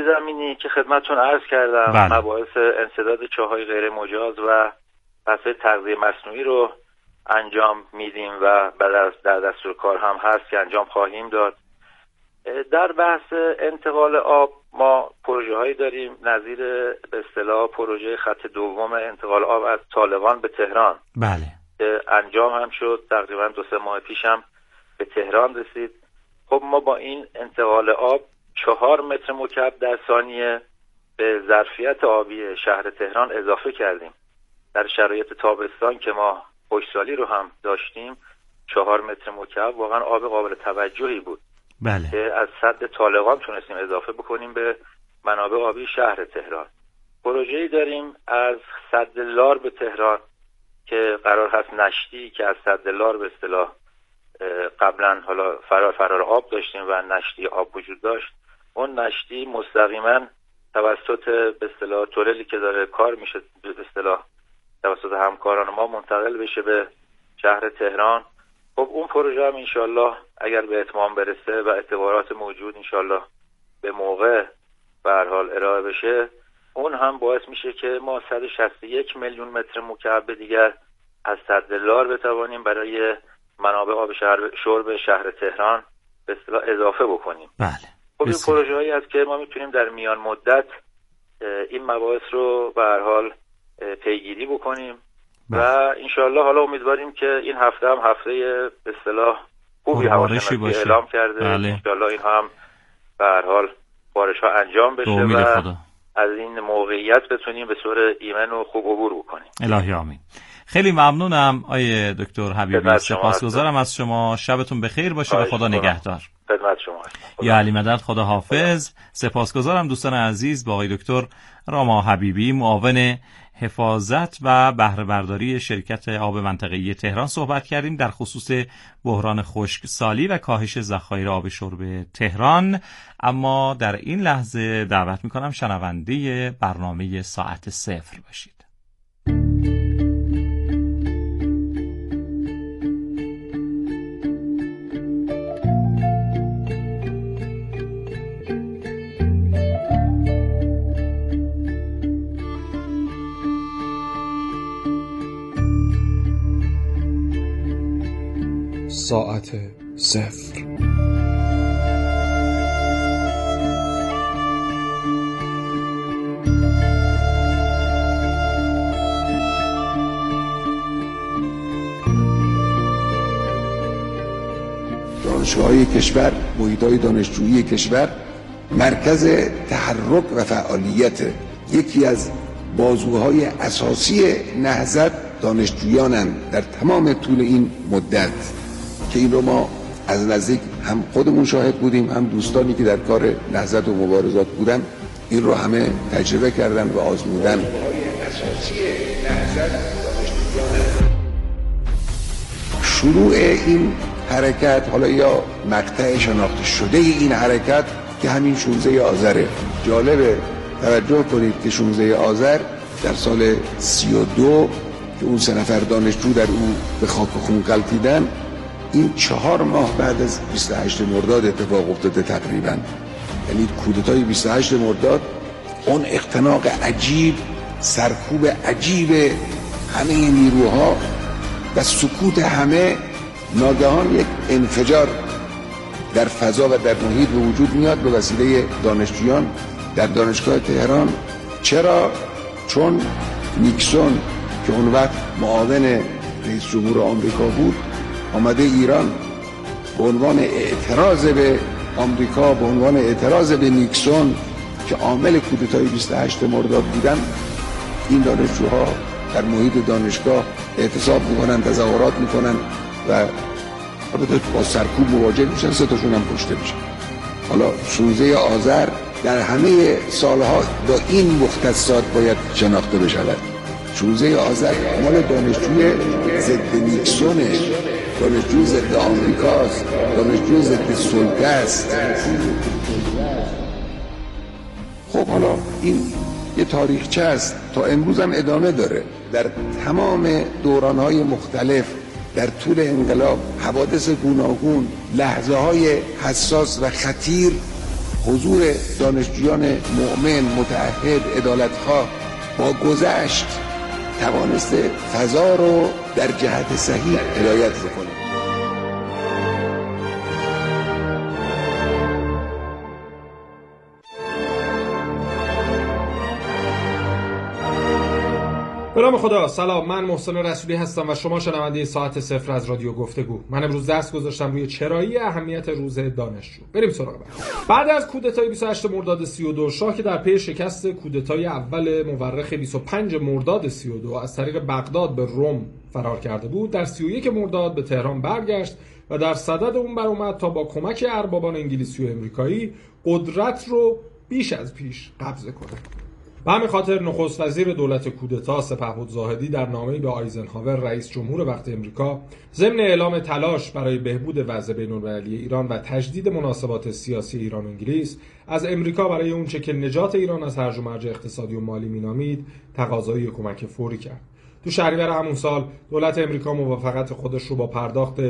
زمینی که خدمتتون عرض کردم، مباحث انسداد چاهای غیر مجاز و بحث تغذیه مصنوعی رو انجام میدیم و بعد از در دستور کار هم هست که انجام خواهیم داد. در بحث انتقال آب ما پروژه هایی داریم نظیر به اصطلاح پروژه خط دوم انتقال آب از طالقان به تهران. بله. که انجام هم شد، تقریبا 2-3 ماه پیش هم به تهران رسید. خب ما با این انتقال آب 4 متر مکعب در ثانیه به ظرفیت آبی شهر تهران اضافه کردیم. در شرایط تابستان که ما خشکسالی رو هم داشتیم 4 متر مکعب واقعا آب قابل توجهی بود. بله. که از سد طالقان تونستیم اضافه بکنیم به منابع آبی شهر تهران. پروژه‌ای داریم از سد لار به تهران که قرار هست نشتی که از سد لار به اصطلاح قبلا حالا فرار آب داشتیم و نشتی آب وجود داشت، اون نشتی مستقیما توسط به اصطلاح تونلی که داره کار میشه به اصطلاح توسط همکاران ما منتقل بشه به شهر تهران. خب اون پروژه هم انشالله اگر به اتمام برسه و اعتبارات موجود انشالله به موقع به هر حال ارائه بشه، اون هم باعث میشه که ما 161 میلیون متر مکعب دیگر از سد لار بتوانیم برای منابع آب شرب شهر تهران به اصطلاح اضافه بکنیم. بله. خب این پروژه هایی هست که ما میتونیم در میان مدت این مباحث رو به هر حال پیگیری بکنیم. و انشالله حالا امیدواریم که این هفته هم هفته به اصطلاح خوبی هواشناسی اعلام کرده. انشالله این هم به هر حال بارش ها انجام بشه و از این موقعیت بتونیم به صورت ایمن و خوب عبور بکنیم. الهی آمین. خیلی ممنونم آیه دکتر حبیبی، سپاسگزارم از شما. شبتون بخیر باشه و خدا نگهدار. خدمت شما. یا علی مدد، خدا حافظ. سپاسگزارم دوستان عزیز. با آقای دکتر راما حبیبی، معاون حفاظت و بهره برداری شرکت آب منطقه‌ای تهران صحبت کردیم در خصوص بحران خشکسالی و کاهش ذخایر آب شرب تهران. اما در این لحظه دعوت می‌کنم شنونده برنامه ساعت صفر باشید. ساعت صفر. دانشگاه‌های کشور، محیط‌های دانشجویی کشور مرکز تحرک و فعالیت. یکی از بازوهای اساسی نهضت دانشجویانند در تمام طول این مدت که این رو ما از نزدیک هم خودمون شاهد بودیم، هم دوستانی که در کار نهضت و مبارزات بودن این رو همه تجربه کردن و آزمودن. شروع این حرکت، حالا یا مقطع شناخته شده این حرکت که همین 16 آذره. جالبه توجه کنید که 16 آذر در سال 32 که اون 3 نفر دانشجو در او به خاک و خون غلتیدن، این 4 ماه بعد از 28 مرداد اتفاق افتاده تقریبا. یعنی کودتای 28 مرداد، اون اختناق عجیب، سرکوب عجیب همه نیروها و سکوت همه، ناگهان یک انفجار در فضا و در محیط به وجود میاد به وسیله دانشجویان در دانشگاه تهران. چرا؟ چون نیکسون که اون وقت معاون رئیس جمهور آمریکا بود آمده ایران به عنوان اعتراض به آمریکا، به عنوان اعتراض به نیکسون که عامل کودتای 28 مرداد بودن. این دانشجوها در محیط دانشگاه اعتصاب میکنن، تظاهرات میکنن و با سرکوب مواجه میشن. 3 تاشون هم کشته میشن. حالا 16 آذر در همه سالها با این مختصات باید شناخته بشود. 16 آذر مال دانشجوی ضد نیکسونه، دانشجوی ضد آمریکاست، دانشجوی ضد سلطه است. خب حالا این یه تاریخچه است، تا امروز هم ادامه داره. در تمام دوران‌های مختلف در طول انقلاب حوادث گوناگون، لحظه‌های حساس و خطیر حضور دانشجویان مؤمن، متعهد، عدالتخواه با گذشت توانسته فضا رو در جهت صحیح هدایت بکنه. به نام خدا. سلام، من محسن رسولی هستم و شما شنونده ساعت صفر از رادیو گفتگو. من امروز دست گذاشتم روی چرایی اهمیت روز دانشجو. بریم سراغ بعد از کودتای 28 مرداد 32 شاه که در پی شکست کودتای اول مورخ 25 مرداد 32 از طریق بغداد به روم فرار کرده بود، در 31 مرداد به تهران برگشت و در صدد اون برآمد تا با کمک اربابان انگلیسی و امریکایی قدرت رو بیش از پیش قبضه کنه. به همین خاطر نخست وزیر دولت کودتا سپهبد زاهدی در نامه‌ای به آیزنهاور رئیس جمهور وقت امریکا ضمن اعلام تلاش برای بهبود وضع بین‌المللی ایران و تجدید مناسبات سیاسی ایران و انگلیس از امریکا برای اونچه که نجات ایران از هرج و مرج اقتصادی و مالی مینامید تقاضای کمک فوری کرد. تو شهریور همون سال دولت امریکا موافقت خودش رو با پرداخت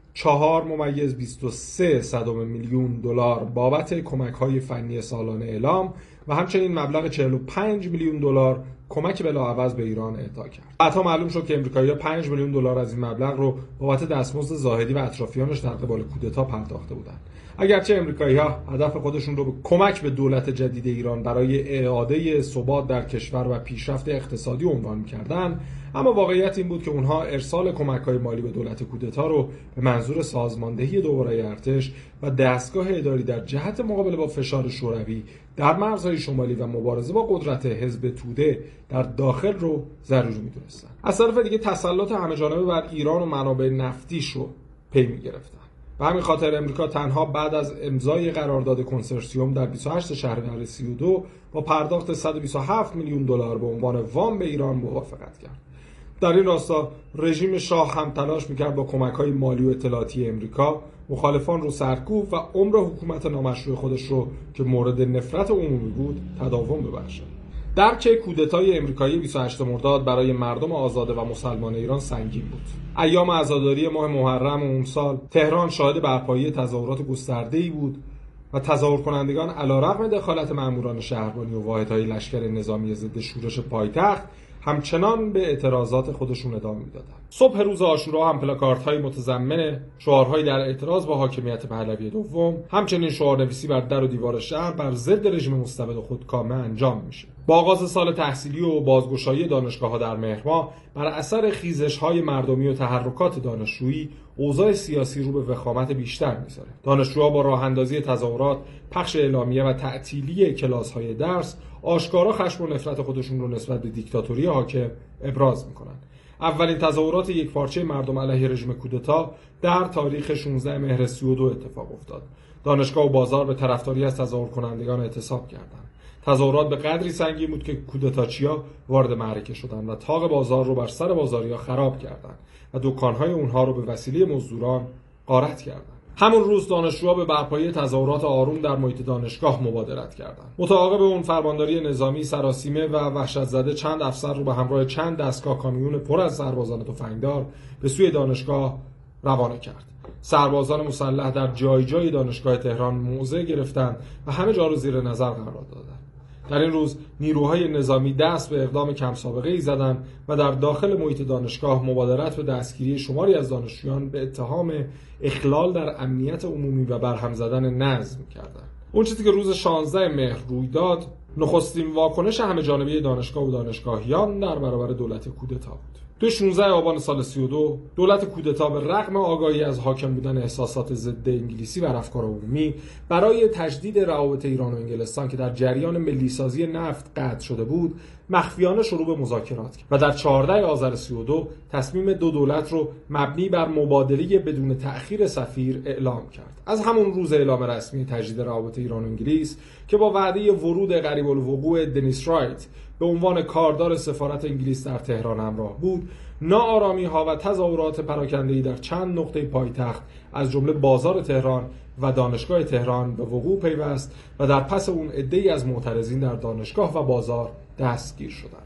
4.23 میلیون دلار بابت کمک‌های فنی سالانه اعلام و همچنین مبلغ 45 میلیون دلار کمک بلاعوض به ایران اعطا کرد. بعدها معلوم شد که امریکایی‌ها 5 میلیون دلار از این مبلغ رو بابت دستمزد زاهدی و اطرافیانش در قبال کودتا پرداخته بودند. اگرچه امریکایی‌ها هدف خودشون رو به کمک به دولت جدید ایران برای اعاده ثبات در کشور و پیشرفت اقتصادی عنوان می‌کردند، اما واقعیت این بود که اونها ارسال کمک‌های مالی به دولت کودتا رو به منظور سازماندهی دوباره ارتش و دستگاه اداری در جهت مقابله با فشار شوروی در مرزهای شمالی و مبارزه با قدرت حزب توده در داخل رو ضروری می‌دونستن. از طرف دیگه تسلط همه‌جانبه بر ایران و منابع نفتیش رو پی می‌گرفتن. به همین خاطر امریکا تنها بعد از امضای قرارداد کنسرسیوم در 28 شهریور 32 با پرداخت 127 میلیون دلار به عنوان وام به ایران موافقت کرد. در این راستا رژیم شاه هم تلاش میکرد با کمک‌های مالی و اطلاعاتی امریکا مخالفان رو سرکوب و عمر حکومت نامشروع خودش رو که مورد نفرت عمومی بود تداوم ببخشه. درک کودتای امریکایی 28 مرداد برای مردم آزاده و مسلمان ایران سنگین بود. ایام عزاداری ماه محرم اون سال تهران شاهد برپایی تظاهرات گسترده‌ای بود و تظاهر کنندگان علیرغم دخالت ماموران شهربانی و واحدهای لشکر نظامی ضد شورش پایتخت همچنان به اعتراضات خودشون ادامه میدادند. صبح روز عاشورا هم پلاکاردهای متضمن شعارهایی در اعتراض با حاکمیت پهلوی دوم، همچنین شعارنویسی بر در و دیوار شهر بر ضد رژیم مستبد و خودکامه انجام میشه. با آغاز سال تحصیلی و بازگشایی دانشگاه‌ها در مهر ماه بر اثر خیزش‌های مردمی و تحرکات دانشجویی اوضاع سیاسی رو به وخامت بیشتر می‌ذاره. دانشجوها با راه اندازی تظاهرات، پخش اعلامیه و تعطیلی کلاس‌های درس آشکارا خشم و نفرت خودشون رو نسبت به دیکتاتوری حاکم ابراز می‌کنن. اولین تظاهرات یکپارچه مردم علیه رژیم کودتا در تاریخ 16 مهر 32 اتفاق افتاد. دانشگاه و بازار به طرفداری از تظاهر کنندگان اعتصاب کردند. تظاهرات به قدری سنگین بود که کودتاچیا وارد معرکه شدند و طاق بازار رو بر سر بازاریا خراب کردند و دکان‌های اونها رو به وسیله مزدوران غارت کردند. همون روز دانشجوها به برپایی تظاهرات آروم در محیط دانشگاه مبادرت کردند. متعاقب اون فرمانداری نظامی سراسیمه و وحشت زده چند افسر رو به همراه چند دستگاه کامیون پر از سربازان تفنگدار به سوی دانشگاه روانه کرد. سربازان مسلح در جای جای دانشگاه تهران موضع گرفتند و همه جا رو زیر نظر قرار دادند. در این روز نیروهای نظامی دست به اقدام کم سابقه ای زدند و در داخل محیط دانشگاه مبادرت به دستگیری شماری از دانشجویان به اتهام اخلال در امنیت عمومی و برهم زدن نظم کردند. اون چیزی که روز 16 مهر روی داد نخستین واکنش همه‌جانبه دانشگاه و دانشگاهیان در برابر دولت کودتا بود. تو 16 آبان سال 32 دولت کودتا به رغم آگاهی از حاکم بودن احساسات ضد انگلیسی بر افکار عمومی برای تجدید روابط ایران و انگلستان که در جریان ملی‌سازی نفت قطع شده بود مخفیانه شروع به مذاکرات کرد و در 14 آذر 32 تصمیم دو دولت رو مبنی بر مبادله بدون تأخیر سفیر اعلام کرد. از همون روز اعلام رسمی تجدید روابط ایران و انگلیس که با وعده ورود قریب الوقوع دنیس رایت به عنوان کاردار سفارت انگلیس در تهران همراه بود، ناآرامی‌ها و تظاهرات پراکنده‌ای در چند نقطه پایتخت از جمله بازار تهران و دانشگاه تهران به وقوع پیوست و در پس اون عده‌ای از معترضین در دانشگاه و بازار دستگیر شدند.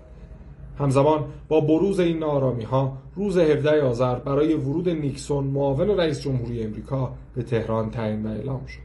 همزمان با بروز این ناآرامی‌ها روز 17 آذر برای ورود نیکسون معاون رئیس جمهوری امریکا به تهران تعیین و اعلام شد.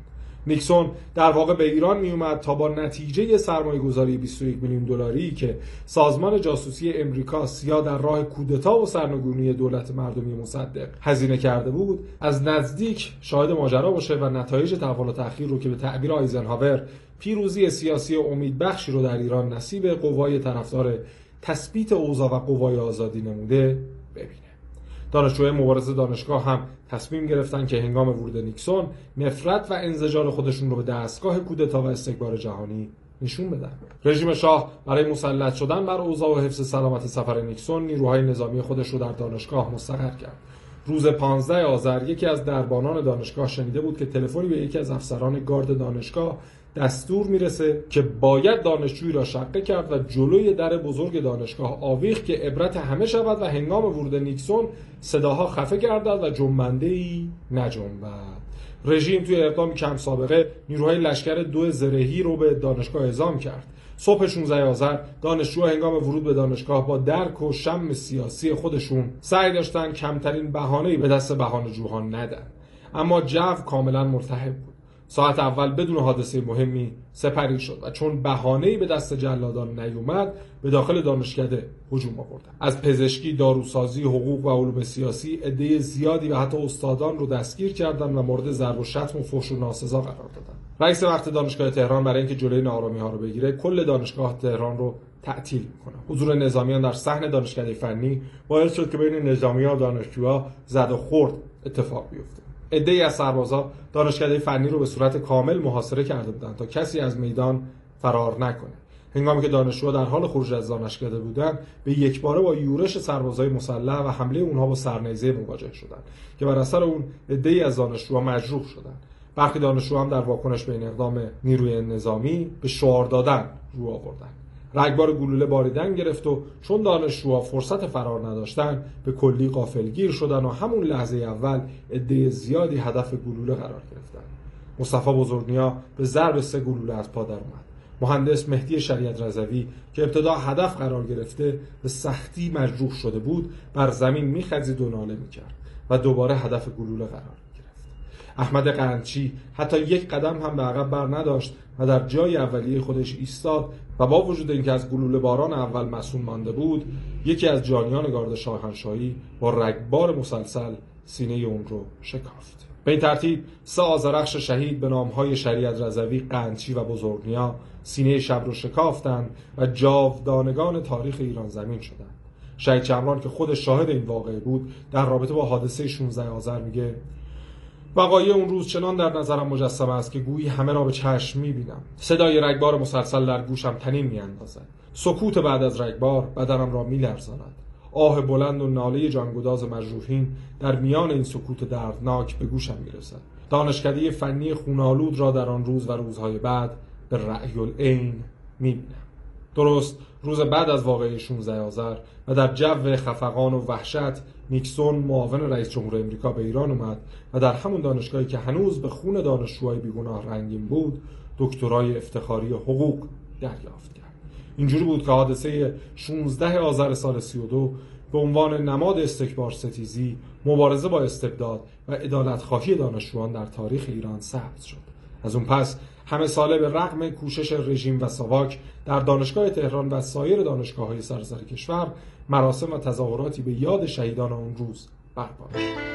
نیکسون در واقع به ایران می اومد تا با نتیجه سرمایه‌گذاری 21 میلیون دلاری که سازمان جاسوسی امریکا سیا در راه کودتا و سرنگونی دولت مردمی مصدق هزینه کرده بود از نزدیک شاهد ماجرا باشه و نتایج تحول و تأخیر رو که به تعبیر آیزنهاور پیروزی سیاسی امیدبخشی رو در ایران نصیب قوای طرفدار تثبیت اوضاع و قوای آزادی نموده ببینه. دانشجوهای مبارز دانشگاه هم تصمیم گرفتن که هنگام ورود نیکسون نفرت و انزجار خودشون رو به دستگاه کودتا و استکبار جهانی نشون بدن. رژیم شاه برای مسلط شدن بر اوضاع و حفظ سلامت سفر نیکسون نیروهای نظامی خودش رو در دانشگاه مستقر کرد. روز 15 آذر یکی از دربانان دانشگاه شنیده بود که تلفنی به یکی از افسران گارد دانشگاه دستور میرسه که باید دانشجویی را شقه کرد و جلوی در بزرگ دانشگاه آویخت که عبرت همه شود و هنگام ورود نیکسون صداها خفه گردد و جنبنده‌ای نجنبد. رژیم توی اقدامی کم سابقه نیروهای لشکر 2 زرهی رو به دانشگاه اعزام کرد. صبح 16 آذر دانشجوها هنگام ورود به دانشگاه با درک و شم سیاسی خودشون سعی داشتن کمترین بهانه‌ای به دست بهانه‌جوها ندن، اما جو کاملا ملتهب بود. ساعت اول بدون حادثه مهمی سپری شد و چون بهانه‌ای به دست جلادان نیومد به داخل دانشکده هجوم آوردند. از پزشکی، داروسازی، حقوق و علوم سیاسی عده زیادی و حتی استادان رو دستگیر کردند و مورد ضرب و شتم و فحش و ناسزا قرار دادند. رئیس وقت دانشگاه تهران برای اینکه جلوی ناآرامی‌ها رو بگیره کل دانشگاه تهران رو تعطیل می‌کنه. حضور نظامیان در صحن دانشکده فنی باعث شد که بین نظامیان و دانشجوها زد و خورد اتفاق بیفته. عده‌ای از سربازا دانشکده فنی رو به صورت کامل محاصره کرده بودند تا کسی از میدان فرار نکنه. هنگامی که دانشجوها در حال خروج از دانشکده بودند، به یکباره با یورش سربازای مسلح و حمله اونها با سرنیزه مواجه شدند که بر اثر اون عده‌ای از دانشجوها مجروح شدند. برخی دانشجوها هم در واکنش به این اقدام نیروی نظامی به شعار دادن رو آوردند. رگبار گلوله باریدن گرفت و چون دانشجوها فرصت فرار نداشتن به کلی غافلگیر شدن و همون لحظه اول عده زیادی هدف گلوله قرار گرفتن. مصطفی بزرگنیا به ضرب 3 گلوله از پا در اومد. مهندس مهدی شریعت رضوی که ابتدا هدف قرار گرفته به سختی مجروح شده بود بر زمین میخزید و ناله میکرد و دوباره هدف گلوله قرار گرفت. احمد قندچی حتی یک قدم هم به عقب بر نداشت و در جای اولیه خودش ایستاد و با وجود اینکه از گلوله باران اول مصون مانده بود، یکی از جانیان گارد شاهنشاهی با رگبار مسلسل سینه اون رو شکافت. به این ترتیب 3 آذرخش شهید به نامهای شریعت رضوی، قندچی و بزرگنیا سینه شب رو شکافتند و جاودانگان تاریخ ایران زمین شدند. شهید چمران که خودش شاهد این واقعه بود در رابطه با حادثه 16 آذر میگه: وقایع اون روز چنان در نظرم مجسم است که گویی همه را به چشم می‌بینم. صدای رگبار مسلسل در گوشم طنین می‌اندازد. سکوت بعد از رگبار بدنم را می‌لرزاند. آه بلند و ناله جانگداز مجروحین در میان این سکوت دردناک به گوشم می‌رسد. دانشکده فنی خونالود را در آن روز و روزهای بعد به رأی العین می‌بینم. درست روز بعد از واقعه 16 آذر و در جو خفقان و وحشت، نیکسون معاون رئیس جمهور امریکا به ایران اومد و در همون دانشگاهی که هنوز به خون دانشجوهای بیگناه رنگین بود، دکترای افتخاری حقوق دریافت کرد. اینجوری بود که حادثه 16 آذر سال 32 به عنوان نماد استکبار ستیزی، مبارزه با استبداد و عدالت‌خواهی دانشجویان در تاریخ ایران ثبت شد. از اون پس همه ساله به رغم کوشش رژیم و ساواک در دانشگاه تهران و سایر دانشگاه‌های سراسر کشور مراسم و تظاهراتی به یاد شهیدان اون روز برپا شد.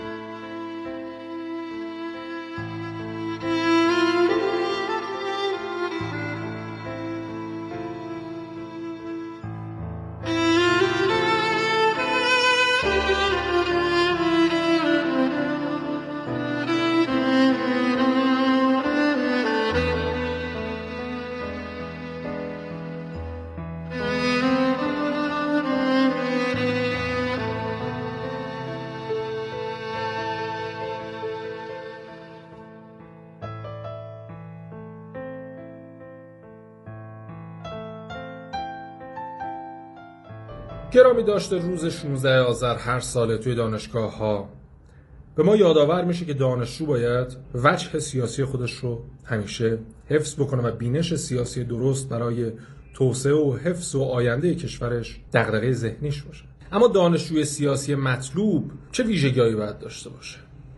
گرامی داشته روز 16 آذر هر ساله توی دانشگاه‌ها به ما یادآور میشه که دانشجو باید وجه سیاسی خودش رو همیشه حفظ بکنه و بینش سیاسی درست برای توسعه و حفظ و آینده کشورش دغدغه ذهنیش باشه. اما دانشجوی سیاسی مطلوب چه ویژگی‌هایی باید داشته باشه؟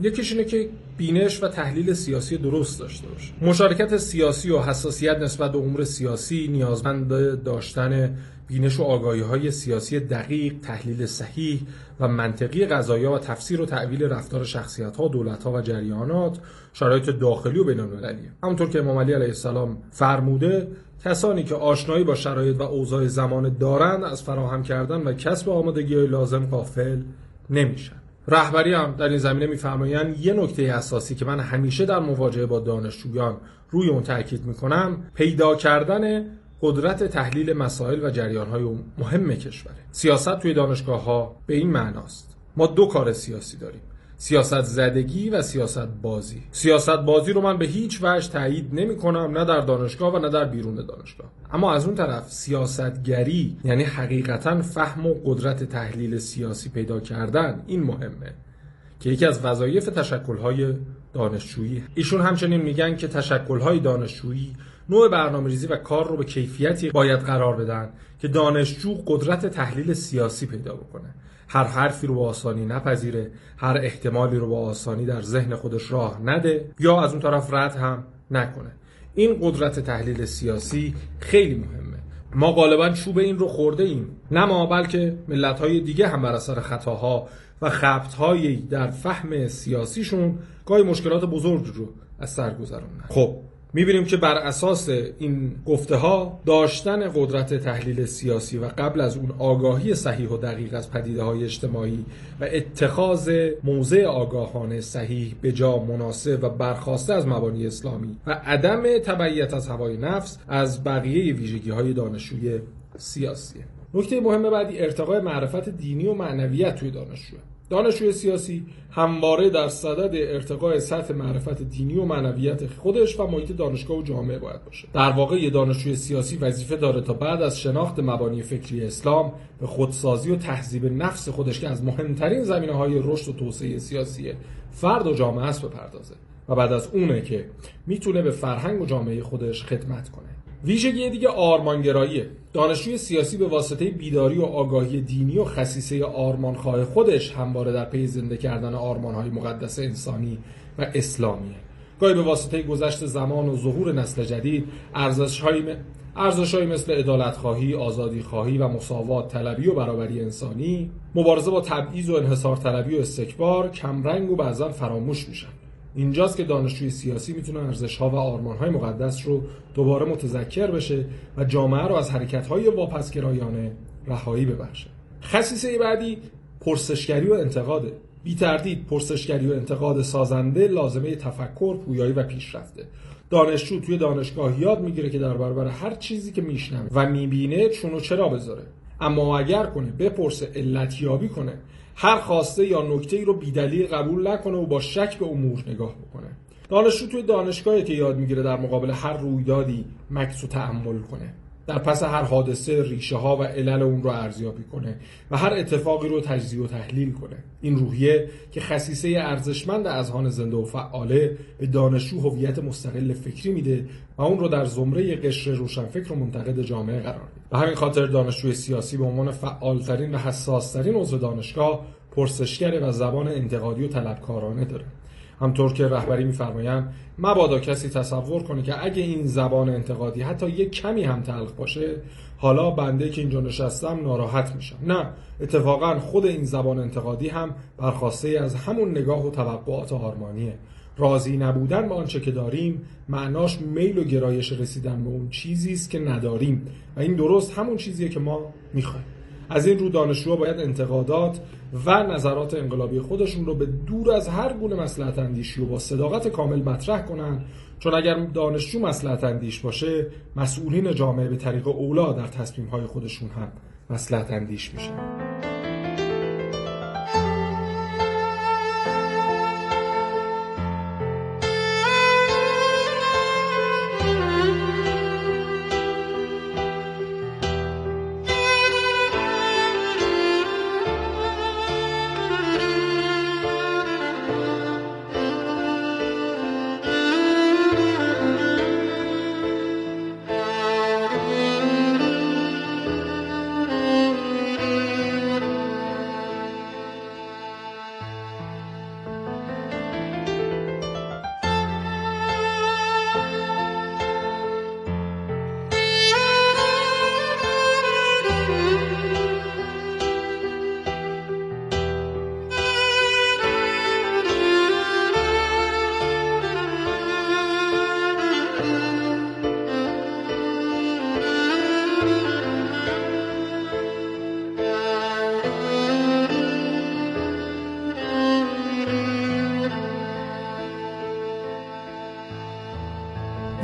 یکیش اینه که بینش و تحلیل سیاسی درست داشته باشه. مشارکت سیاسی و حساسیت نسبت به امور سیاسی نیازمند داشتن بینش و آگاهی‌های سیاسی دقیق، تحلیل صحیح و منطقی قضایا و تفسیر و تأویل رفتار شخصیت‌ها، دولت‌ها و جریانات، شرایط داخلی و بین‌المللیه. همونطور که امام علی علیه السلام فرموده، کسانی که آشنایی با شرایط و اوضاع زمان دارند از فراهم کردن و کسب آمادگی‌های لازم غافل نمیشن. رهبری هم در این زمینه می‌فرمایند یه نکته اساسی که من همیشه در مواجهه با دانشجویان روی اون تاکید می‌کنم، پیدا کردن قدرت تحلیل مسائل و جریان‌های مهم کشوره. سیاست توی دانشگاه‌ها به این معناست. ما دو کار سیاسی داریم: سیاست زدگی و سیاست بازی. سیاست بازی رو من به هیچ وجه تایید نمی‌کنم، نه در دانشگاه و نه در بیرون دانشگاه. اما از اون طرف سیاستگری، یعنی حقیقتاً فهم و قدرت تحلیل سیاسی پیدا کردن، این مهمه که یکی از وظایف تشکل‌های دانشجویی. ایشون همچنین میگن که تشکل‌های دانشجویی نوع برنامه‌ریزی و کار رو به کیفیتی باید قرار بدن که دانشجو قدرت تحلیل سیاسی پیدا بکنه. هر حرفی رو با آسانی نپذیره، هر احتمالی رو با آسانی در ذهن خودش راه نده یا از اون طرف رد هم نکنه. این قدرت تحلیل سیاسی خیلی مهمه. ما غالباً چوب این رو خورده ایم، نه ما بلکه ملت‌های دیگه هم بر اثر خطاها و خبط‌هایی در فهم سیاسیشون گاهی مشکلات بزرگ رو از سر گذروندن. خب می‌بینیم که بر اساس این گفته‌ها داشتن قدرت تحلیل سیاسی و قبل از اون آگاهی صحیح و دقیق از پدیده‌های اجتماعی و اتخاذ موضع آگاهانه صحیح به جا مناسب و برخاسته از مبانی اسلامی و عدم تبعیت از هوای نفس از بقیه ویژگی‌های دانشجوی سیاسیه. نکته مهم بعدی ارتقای معرفت دینی و معنویت توی دانشجوی سیاسی همواره در صدد ارتقای سطح معرفت دینی و معنویت خودش و محیط دانشگاه و جامعه باید باشه. در واقع یه دانشجوی سیاسی وظیفه داره تا بعد از شناخت مبانی فکری اسلام به خودسازی و تهذیب نفس خودش که از مهمترین زمینه‌های رشد و توسعه سیاسی فرد و جامعه است بپردازه و بعد از اونه که میتونه به فرهنگ و جامعه خودش خدمت کنه. ویژگی دیگه آرمانگراییه. دانشجوی سیاسی به واسطه بیداری و آگاهی دینی و خصیصه آرمانخواه خودش همواره در پی زنده کردن آرمان‌های مقدس انسانی و اسلامیه. گاهی به واسطه گذشت زمان و ظهور نسل جدید ارزش‌هایی مثل عدالت‌خواهی، آزادی‌خواهی و مساوات طلبی و برابری انسانی، مبارزه با تبعیض و انحصار طلبی و استکبار کمرنگ و بعضاً فراموش میشن. اینجاست که دانشجوی سیاسی میتونه ارزش‌ها و آرمان‌های مقدس رو دوباره متذکر بشه و جامعه رو از حرکت‌های واپسگرایانه رهایی ببخشه. خصیصه بعدی پرسشگری و انتقاده. بی تردید پرسشگری و انتقاد سازنده لازمه تفکر، پویایی و پیشرفته. دانشجو توی دانشگاه یاد میگیره که در برابر هر چیزی که میشنوه و میبینه چون و چرا بذاره، اما اگر کنه بپرسه، علتیابی کنه، هر خواسته یا نکته‌ای رو بی‌دلیل قبول نکنه و با شک به امور نگاه بکنه. دانشجو توی دانشگاهی که یاد میگیره در مقابل هر رویدادی مکث و تأمل کنه، در پس هر حادثه ریشه‌ها و علل اون رو ارزیابی کنه و هر اتفاقی رو تجزیه و تحلیل کنه. این روحیه که خصیصه ارزشمند اذهان زنده و فعاله به دانشجو هویت مستقل فکری میده و اون رو در زمره قشر روشنفکر و منتقد جامعه قرار میده. به همین خاطر دانشجوی سیاسی به عنوان فعالترین و حساسترین عضو دانشگاه پرسشگر و زبان انتقادی و طلبکارانه داره. همطور که رهبری می‌فرمایند مبادا کسی تصور کنه که اگه این زبان انتقادی حتی یک کمی هم تلخ باشه، حالا بنده که اینجا نشستم ناراحت میشم. نه، اتفاقا خود این زبان انتقادی هم برخواسته از همون نگاه و توقعات آرمانیه. راضی نبودن به آنچه که داریم معناش میل و گرایش رسیدن به اون چیزی است که نداریم و این درست همون چیزیه که ما می‌خوایم. از این رو دانشجوها باید انتقادات و نظرات انقلابی خودشون رو به دور از هر گونه مصلحت اندیشی و با صداقت کامل مطرح کنن، چون اگر دانشجو مصلحت اندیش باشه، مسئولین جامعه به طریق اولا در تصمیم‌های خودشون هم مصلحت اندیش میشن.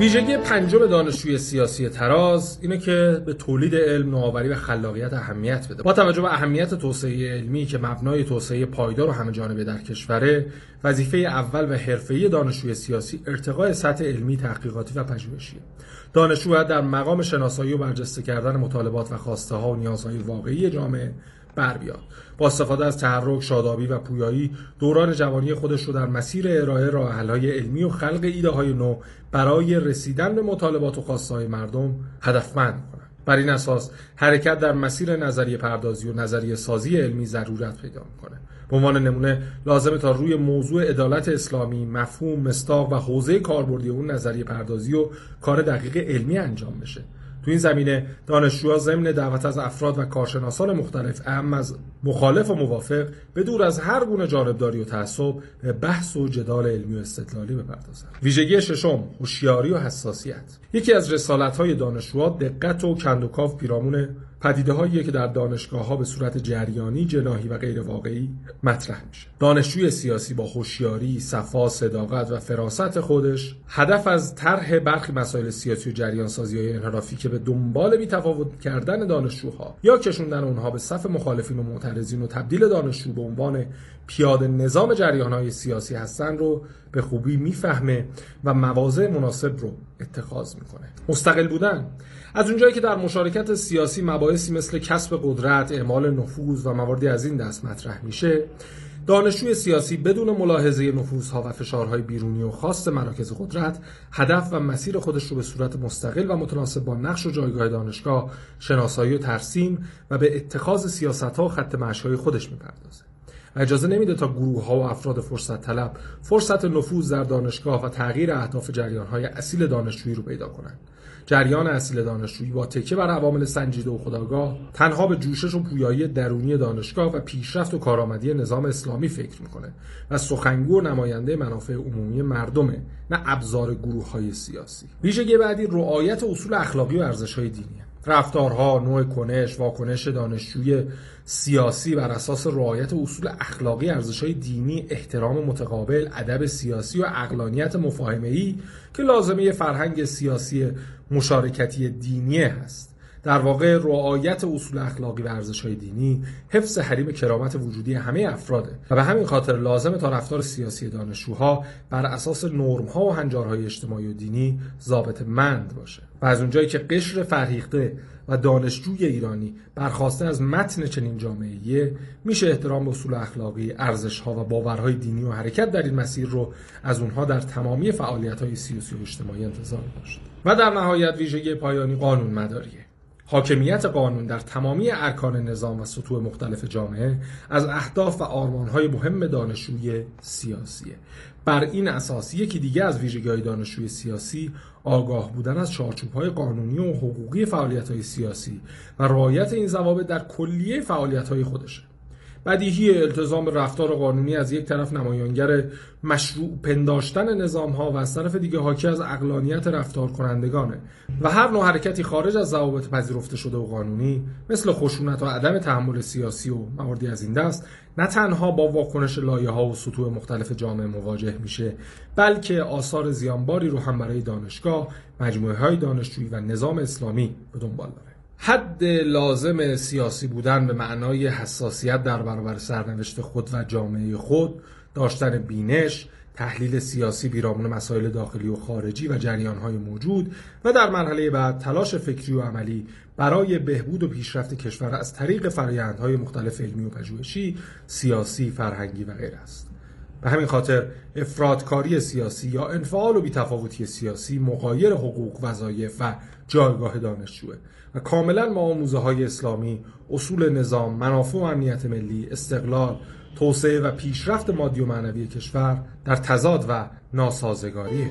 ویژگی پنجم دانشجوی سیاسی تراز اینه که به تولید علم، نوآوری و خلاقیت اهمیت بده. با توجه به اهمیت توسعه علمی که مبنای توسعه پایدار و همه‌جانبه در کشوره، وظیفه اول و حرفه‌ای دانشجوی سیاسی ارتقاء سطح علمی، تحقیقاتی و پژوهشی. دانشجو باید در مقام شناسایی و برجسته کردن مطالبات و خواسته‌ها و نیازهای واقعی جامعه بر بیاد. با استفاده از تحرک، شادابی و پویایی دوران جوانی خودش رو در مسیر ارائه راه‌حل‌های علمی و خلق ایده‌های نو برای رسیدن به مطالبات و خواسته‌های مردم هدفمند کنه. بر این اساس حرکت در مسیر نظریه پردازی و نظریه سازی علمی ضرورت پیدا می‌کنه. به عنوان نمونه لازمه تا روی موضوع عدالت اسلامی، مفهوم، مصداق و حوزه کاربردی اون نظریه پردازی و کار دقیق علمی انجام بشه. تو این زمینه دانشجوها ضمن دعوت از افراد و کارشناسان مختلف، اهم از مخالف و موافق، به دور از هر گونه جانبداری و تعصب، به بحث و جدال علمی و استدلالی بپردازند. ویژگی ششم، هوشیاری و حساسیت. یکی از رسالت‌های دانشجوها دقت و کندوکاو پیرامون پدیده‌هایی که در دانشگاه‌ها به صورت جریانی، جناحی و غیر واقعی مطرح میشه. دانشجوی سیاسی با هوشیاری، صفا، صداقت و فراست خودش هدف از طرح برخی مسائل سیاسی و جریان سازی‌های انحرافی که به دنبال بی‌تفاوت کردن دانشجوها یا کشوندن اونها به صف مخالفین و معترضین و تبدیل دانشجو به عنوان پیاده نظام جریان‌های سیاسی هستن رو به خوبی میفهمه و مواضع مناسب رو اتخاذ میکنه. مستقل بودن. از اونجایی که در مشارکت سیاسی مباحثی مثل کسب قدرت، اعمال نفوذ و مواردی از این دست مطرح میشه، دانشجوی سیاسی بدون ملاحظه نفوذها و فشارهای بیرونی و خاص مراکز قدرت، هدف و مسیر خودش رو به صورت مستقل و متناسب با نقش و جایگاه دانشگاه شناسایی و ترسیم و به اتخاذ سیاست‌ها و خط مشی‌های خودش میپردازه. اجازه نمیده تا گروه‌ها و افراد فرصت طلب فرصت نفوذ در دانشگاه و تغییر اهداف جریان‌های اصیل دانشجویی رو پیدا کنند. جریان اصیل دانشجویی با تکیه بر عوامل سنجیده و خودآگاه تنها به جوشش و پویایی درونی دانشگاه و پیشرفت و کارآمدی نظام اسلامی فکر میکنه و سخنگو و نماینده منافع عمومی مردمه، نه ابزار گروه‌های سیاسی. ویژگی بعدی رعایت اصول اخلاقی و ارزش‌های دینیه. رفتارها، نوع کنش، واکنش دانشجوی سیاسی بر اساس رعایت اصول اخلاقی، ارزش‌های دینی، احترام متقابل، ادب سیاسی و عقلانیت مفاهمه‌ای که لازمه فرهنگ سیاسی مشارکتی دینی هست. در واقع رعایت اصول اخلاقی و ارزش‌های دینی حفظ حریم کرامت وجودی همه افراده و به همین خاطر لازمه تا رفتار سیاسی دانشجوها بر اساس نرم‌ها و هنجارهای اجتماعی و دینی ضابطه‌مند باشه. و از اونجایی که قشر فرهیخته و دانشجوی ایرانی برخواسته از متن چنین جامعه‌ای، میشه احترام به اصول اخلاقی، ارزش‌ها و باورهای دینی و حرکت در این مسیر رو از اونها در تمامی فعالیت‌های سیاسی و اجتماعی انتظار داشت. و در نهایت ویژگی پایانی قانون مداریه. حاکمیت قانون در تمامی ارکان نظام و سطوح مختلف جامعه از اهداف و آرمان‌های مهم دانشجوی سیاسیه. بر این اساس یکی دیگه از ویژگی‌های دانشجوی سیاسی آگاه بودن از چارچوب‌های قانونی و حقوقی فعالیت‌های سیاسی و رعایت این ضوابط در کلیه فعالیت‌های خودشه. بدیهی التزام به رفتار قانونی از یک طرف نمایانگر مشروع پنداشتن نظام‌ها و از طرف دیگه حاکی از عقلانیت رفتار کنندگانه و هر نوع حرکتی خارج از ضوابط پذیرفته شده و قانونی مثل خشونت و عدم تحمل سیاسی و مواردی از این دست نه تنها با واکنش لایه‌ها و سطوح مختلف جامعه مواجه میشه، بلکه آثار زیانباری رو هم برای دانشگاه، مجموعه‌های دانشجویی و نظام اسلامی به دنبال داره. حد لازم سیاسی بودن به معنای حساسیت در برابر سرنوشت خود و جامعه خود، داشتن بینش، تحلیل سیاسی پیرامون مسائل داخلی و خارجی و جریان‌های موجود و در مرحله بعد تلاش فکری و عملی برای بهبود و پیشرفت کشور از طریق فرآیندهای مختلف علمی و پژوهشی، سیاسی، فرهنگی و غیره است. به همین خاطر افراطکاری سیاسی یا انفعال و بی‌تفاوتی سیاسی مغایر حقوق، وظایف و جایگاه دانشجوه و کاملا با آموزه‌های اسلامی، اصول نظام، منافع و امنیت ملی، استقلال، توسعه و پیشرفت مادی و معنوی کشور در تضاد و ناسازگاریه.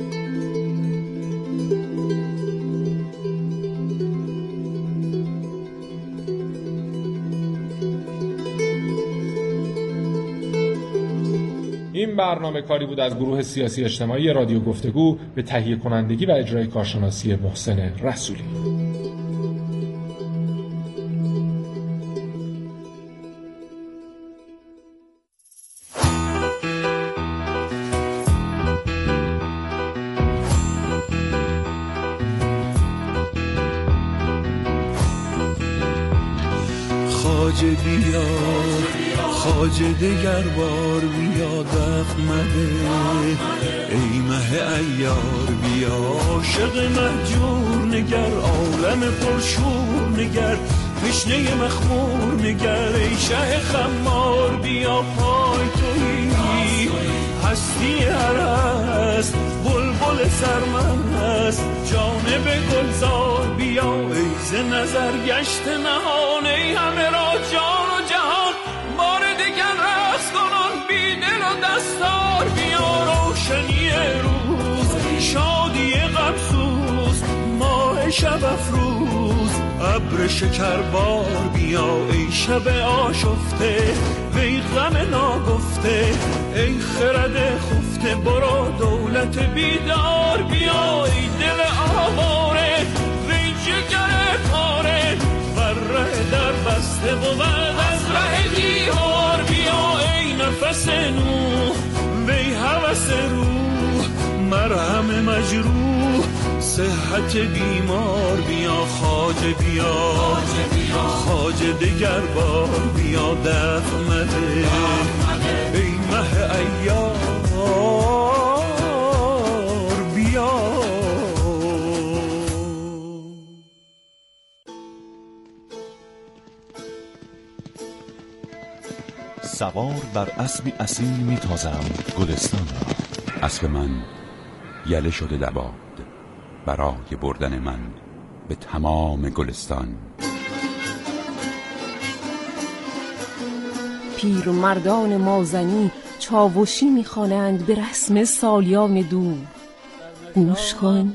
این برنامه کاری بود از گروه سیاسی اجتماعی رادیو گفتگو به تهیه کنندگی و اجرای کارشناسی محسن رسولی. خواجه بیا خواجه دگر بار بیا دخمده ای مه عیار بیا عاشق مهجور نگر عالم پرشور نگر تشنه مخمور نگر ای شه خمار بیا پای تویی هستی هرست بلبل سرمست جانب گلزار بیا ای ز نظر گشت نهان ای همه را جان و جهان بار دیگر رقص کنان بی دل و دستار بیا روشنی روز شادی غمسوز ماه شب افروز ابر شکربار بیا ای شب آشفته وی غم ناگفته ای خرد خفته برو دولت بیدار بیا ای دل آواره وی جگر پاره بر ره در بسته بود از ره دیوار بیا ای نفس نوح وی هوس روح مرهم مجروح صحت بیمار بیا خواجه بیا خواجه دگر بار بیا دخمده ای مه عیار بیا سوار بر اسبی اصیل میتازم گلستان را. اسب من یله شده دواد برای بردن من به تمام گلستان. پیرمردان مازنی چاوشی میخوانند به رسم سالیان دور. گوش کن.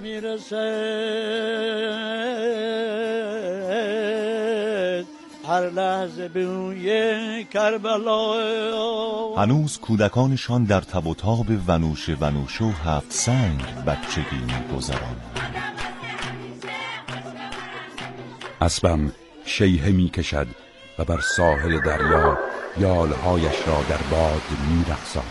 هر لحظه به روی کربلا هنوز کودکانشان در تب و تاب ونوش ونوش و هفت سنگ بچگی می‌گذرانند. اسبم شیهه می‌کشد و بر ساحل دریا یالهایش را در باد می‌رقصاند.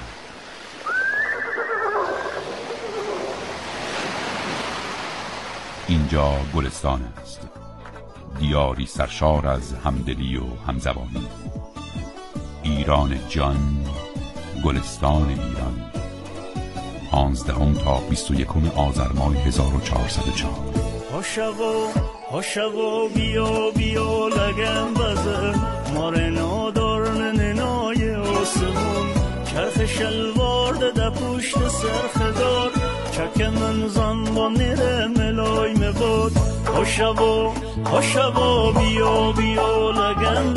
اینجا گلستان است، دیاری سرشار از همدلی و همزبانی. ایران جان، گلستان ایران. 15 تا 21 آذر ماه 1404. هاشو بیا بیا لگن بزن مارنا دارن ننای آسمون چرخ شلوار ده پشت سرخدار چک من زن با نره ملای مباد هاشو بیا بیا لگن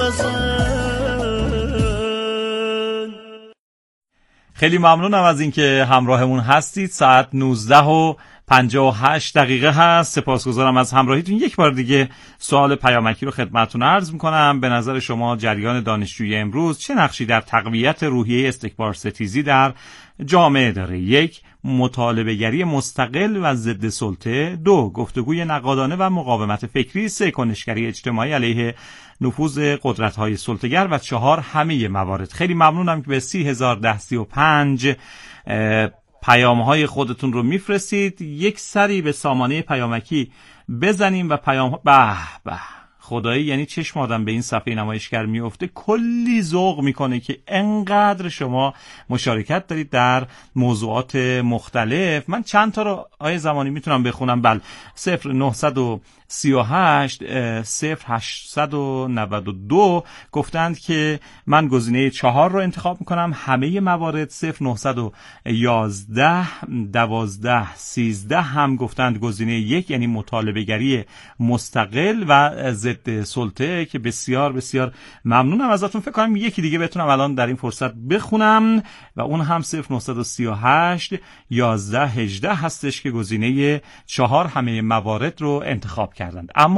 بزن. خیلی ممنونم از اینکه همراهمون هستید. ساعت 19:58 هست. سپاسگزارم از همراهیتون. یک بار دیگه سوال پیامکی رو خدمتتون عرض میکنم. به نظر شما جریان دانشجویی امروز چه نقشی در تقویت روحیه استکبار ستیزی در جامعه داره؟ 1. مطالبه‌گری مستقل و ضد سلطه. 2. گفتگوی نقادانه و مقاومت فکری. 3. کنشگری اجتماعی علیه نفوذ قدرت‌های سلطه‌گر. و 4. همه موارد. خیلی ممنونم که به 30,1035 پیام‌های خودتون رو میفرستید. یک سری به سامانه پیامکی بزنیم و پیام به خدایی، یعنی چشم آدم به این صفحه نمایشگر میفته کلی ذوق میکنه که انقدر شما مشارکت دارید در موضوعات مختلف. من چند تا رو آیه زمانی میتونم بخونم. بله 0938 0892 گفتند که من گزینه 4 رو انتخاب میکنم، همه موارد. 0911 12 13 هم گفتند گزینه 1 یعنی مطالبه‌گری مستقل و ضد سلطه، که بسیار بسیار ممنونم ازتون. فکر کنم یکی دیگه بتونم الان در این فرصت بخونم و اون هم 0938 11 18 هستش که گزینه 4 همه موارد رو انتخاب کردند. اما